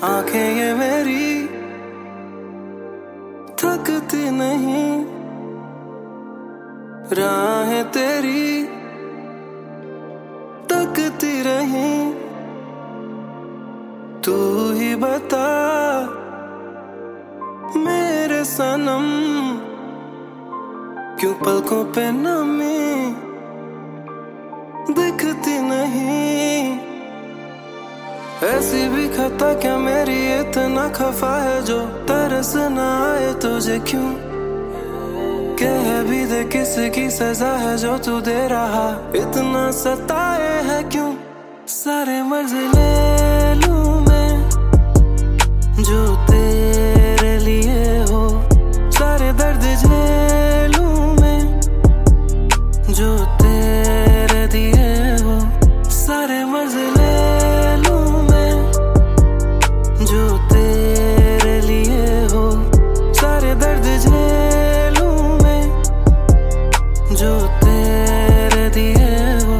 आंखें ये मेरी थकती नहीं, राहें तेरी तकती रही। तू ही बता मेरे सनम, क्यों पलकों पे नमी दिखती नहीं। ऐसी भी खता क्या मेरी इतना खफा है जो तरस ना आए तुझे क्यों। कह भी दे किसकी सजा है जो तू दे रहा, इतना सताए है क्यों। सारे मर्ज ले लूं मैं जो तेरे लिए हो, सारे दर्द झेलूं मैं जो तेरे दिए हो। सारे मर्ज ले लूं मैं जो तेरे लिए हो, सारे दर्द झेलूं मैं जो तेरे दिए हो।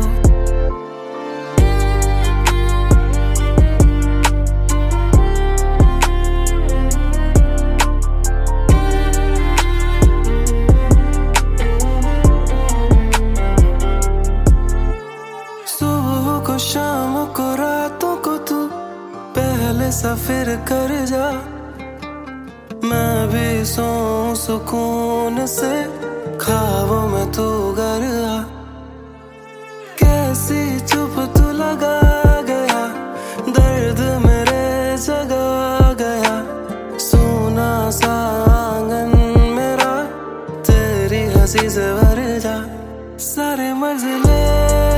को शाम को रातों को तू पहले सफर कर जा, मैं भी सोऊं सुकून से ख्वाबों में तू घर आ। कैसी चुप तू लगा गया, दर्द मेरे जगा गया। सोना सा आंगन मेरा तेरी हंसी से भर जा। सारे मर्ज ले